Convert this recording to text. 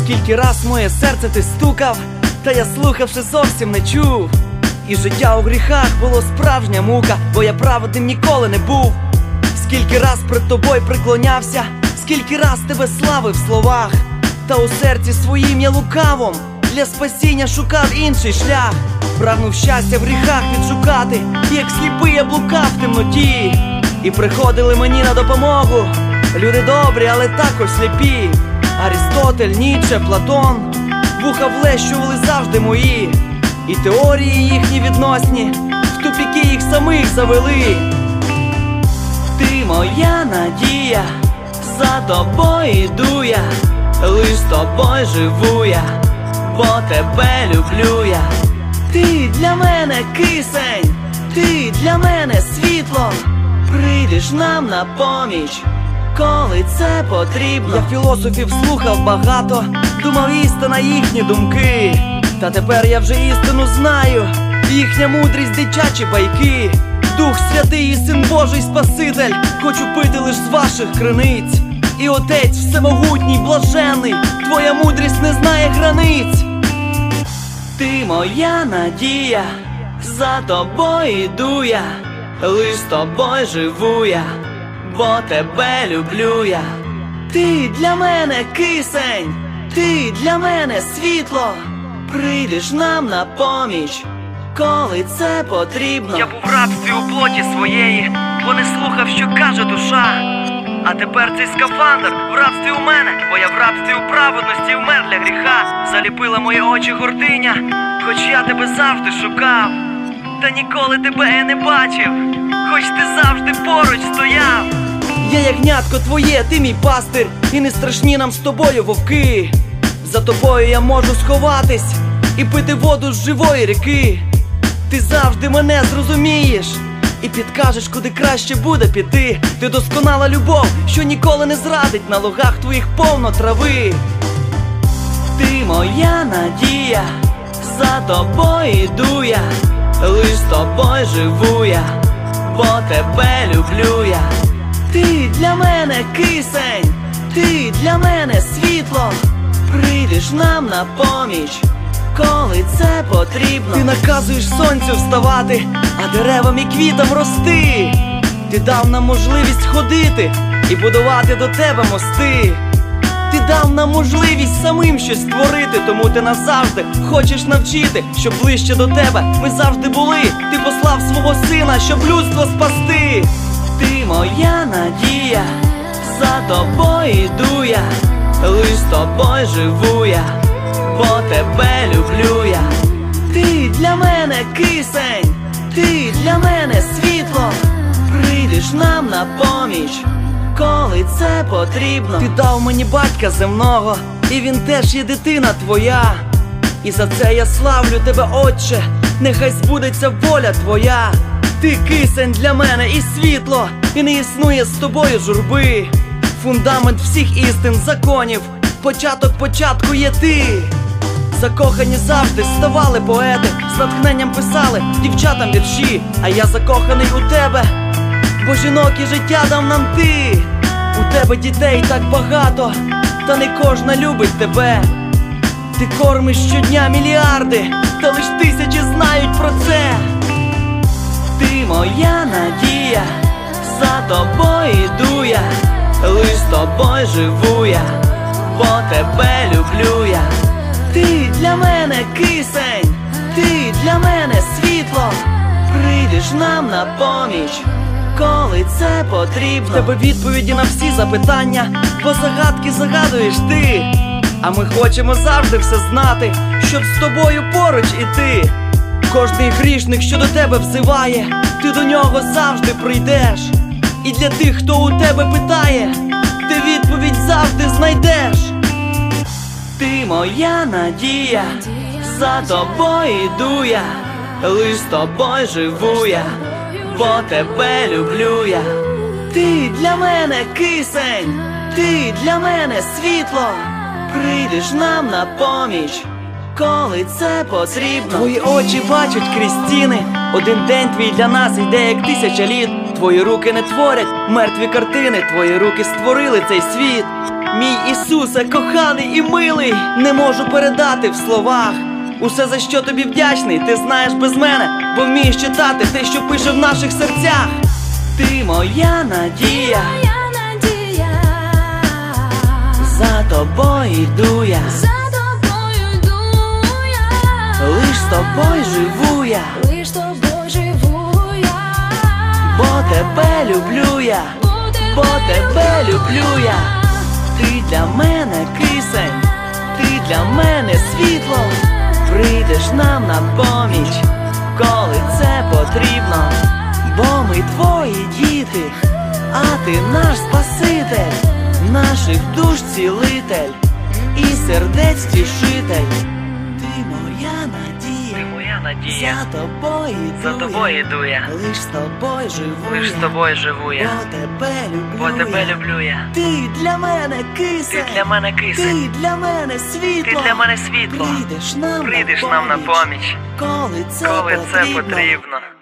Скільки раз моє серце ти стукав, та я слухавши зовсім не чув. І життя у гріхах було справжня мука, бо я праведним ніколи не був. Скільки раз пред тобою приклонявся, скільки раз тебе славив в словах, та у серці своїм я лукавом для спасіння шукав інший шлях. Прагнув щастя в гріхах відшукати, як сліпий я блукав в темноті. І приходили мені на допомогу люди добрі, але також сліпі. Арістотель, Ніцше, Платон, вуха влещували завжди мої. І теорії їхні відносні в тупіки їх самих завели. Ти моя надія, за тобою йду я, лиш з тобою живу я, бо тебе люблю я. Ти для мене кисень, ти для мене світло, прийдеш нам на поміч, коли це потрібно. Я філософів слухав багато, думав істина їхні думки. Та тепер я вже істину знаю, їхня мудрість дитячі байки. Дух Святий і Син Божий Спаситель, хочу пити лиш з ваших криниць. І Отець Всемогутній, блаженний, твоя мудрість не знає границь. Ти моя надія, за тобою йду я, лиш з тобою живу я, бо тебе люблю я. Ти для мене кисень, ти для мене світло, прийдеш нам на поміч, коли це потрібно. Я був в рабстві у плоті своєї, бо не слухав, що каже душа. А тепер цей скафандр в рабстві у мене, бо я в рабстві у праведності вмер для гріха. Заліпила мої очі гординя, хоч я тебе завжди шукав, та ніколи тебе я не бачив, хоч ти завжди поруч стояв. Я ягнятко твоє, ти мій пастир, і не страшні нам з тобою вовки. За тобою я можу сховатись і пити воду з живої ріки. Ти завжди мене зрозумієш і підкажеш, куди краще буде піти. Ти досконала любов, що ніколи не зрадить, на лугах твоїх повно трави. Ти моя надія, за тобою йду я, лиш з тобою живу я, бо тебе люблю я. Ти для мене кисень, ти для мене світло, прийдеш нам на поміч, коли це потрібно. Ти наказуєш сонцю вставати, а деревам і квітам рости. Ти дав нам можливість ходити і будувати до тебе мости. Ти дав нам можливість самим щось створити, тому ти нас завжди хочеш навчити, щоб ближче до тебе ми завжди були. Ти послав свого сина, щоб людство спасти. Ти моя надія, за тобою йду я, лиш з тобою живу я, бо тебе люблю я. Ти для мене кисень, ти для мене світло, прийдеш нам на поміч, коли це потрібно. Ти дав мені батька земного, і він теж є дитина твоя. І за це я славлю тебе, Отче, нехай збудеться воля твоя. Ти кисень для мене і світло, і не існує з тобою журби. Фундамент всіх істин, законів, початок початку є ти. Закохані завжди ставали поети, з натхненням писали дівчатам вірші. А я закоханий у тебе, бо жінок і життя дав нам ти. У тебе дітей так багато, та не кожна любить тебе. Ти кормиш щодня мільярди, та лиш тисячі знають про це. Ти моя надія, за тобою йду я, лиш з тобою живу я, бо тебе люблю я. Ти для мене кисень, ти для мене світло, прийдеш нам на поміч, коли це потрібно. В тебе відповіді на всі запитання, бо загадки загадуєш ти. А ми хочемо завжди все знати, щоб з тобою поруч іти. Кожний грішник, що до тебе взиває, ти до нього завжди прийдеш. І для тих, хто у тебе питає, ти відповідь завжди знайдеш. Ти моя надія, за тобою йду я, лиш з тобою живу я, бо тебе люблю я. Ти для мене кисень, ти для мене світло, прийдеш нам на поміч, коли це потрібно. Твої очі бачать крізь стіни, один день твій для нас йде як 1000 літ. Твої руки не творять мертві картини, твої руки створили цей світ. Мій Ісусе, коханий і милий, не можу передати в словах усе, за що тобі вдячний, ти знаєш без мене, бо вмієш читати те, що пише в наших серцях. Ти моя надія, за тобою йду я, лиш з тобою живу я, бо тебе люблю я, бо тебе люблю я. Ти для мене кисень, ти для мене світло, прийдеш нам на поміч, коли це потрібно, бо ми твої діти, а ти наш Спаситель, наших душ цілитель і сердець тішитель. Ти моя надія, Ти моя надія, за тобою йду я, лиш з тобою живу лиш з я, тобою живу я, бо тебе люблю я. Ти для мене кисень, Ти для мене кисень, ти для мене світло, ти для мене світло, прийдеш нам на поміч, коли це коли це потрібно.